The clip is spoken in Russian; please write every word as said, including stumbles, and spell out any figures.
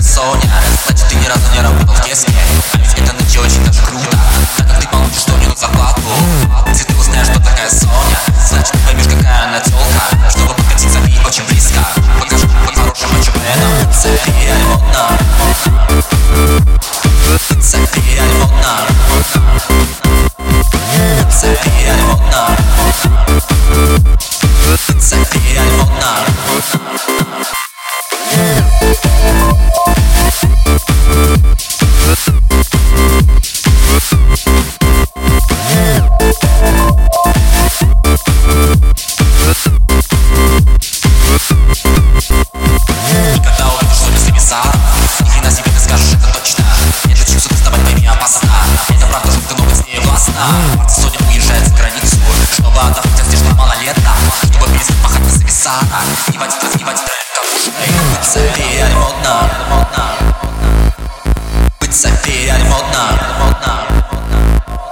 такая Соня, значит ты ни разу не работал в детстве. А ведь это нынче очень даже круто, так как ты получишь что-нибудь зарплату. Если ты узнаешь, что такая Соня, значит ты поймешь, какая она тёлка. Чтобы подкатиться к ней очень близко, покажу по-хорошему чемпионам. Цепи модно, цепи модно, цепи модно, цепи модно. Ни хрена себе ты скажешь, это точно. Этот чипсу доставать пойми опасно. Это правда жутко, но с ней властно. Соня уезжает за границу, чтобы отдохнуть от здешних малолеток, чтобы перестать пахать на зависах, снимать стресс, снимать трек, как у шей. Быть цепи, модно, быть цепи, модно.